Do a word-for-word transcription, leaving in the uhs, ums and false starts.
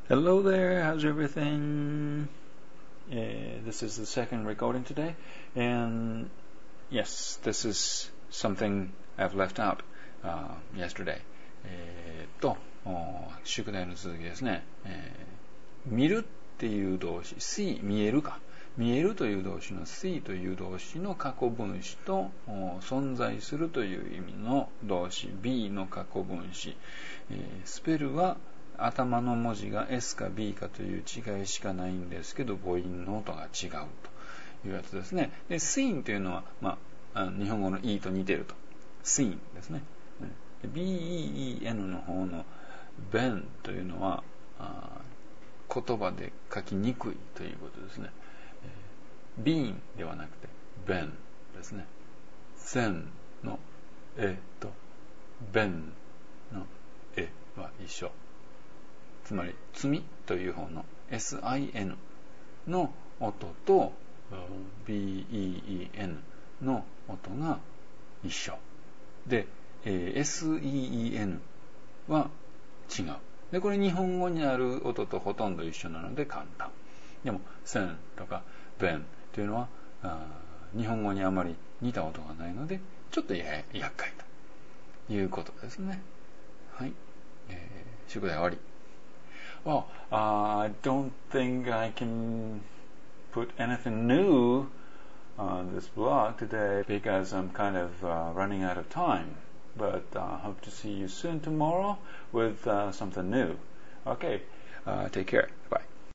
Hello there, how's everything? Uh, this is the second recording today, and yes, this is something I've left out uh, yesterday. えーっと、宿題の続きですね。えー、見るっていう動詞、see、見えるか。見えるという動詞の see という動詞の過去分詞と存在するという意味の動詞 be の過去分詞、えー、スペルは頭の文字が S か B かという違いしかないんですけど母音の音が違うというやつですね。で seen というのは、まあ、日本語の E と似ていると seen ですね。 ビーイーイーエヌ の方の ben というのは言葉で書きにくいということですね。been ではなくて ben ですね。then のえと ben のえは一緒。つまり罪という方の エスアイエヌ の音と ビーイーイーエヌ の音が一緒で、えー、エスイーイーエヌ は違う。でこれ日本語にある音とほとんど一緒なので簡単。でも sen とか ben というのは日本語にあまり似た音がないのでちょっとや厄介ということですね。はい、えー、宿題終わり。Well, uh, I don't think I can put anything new on this blog today because I'm kind of uh, running out of time. But I uh, hope to see you soon tomorrow with uh, something new. Okay, uh, take care. Bye.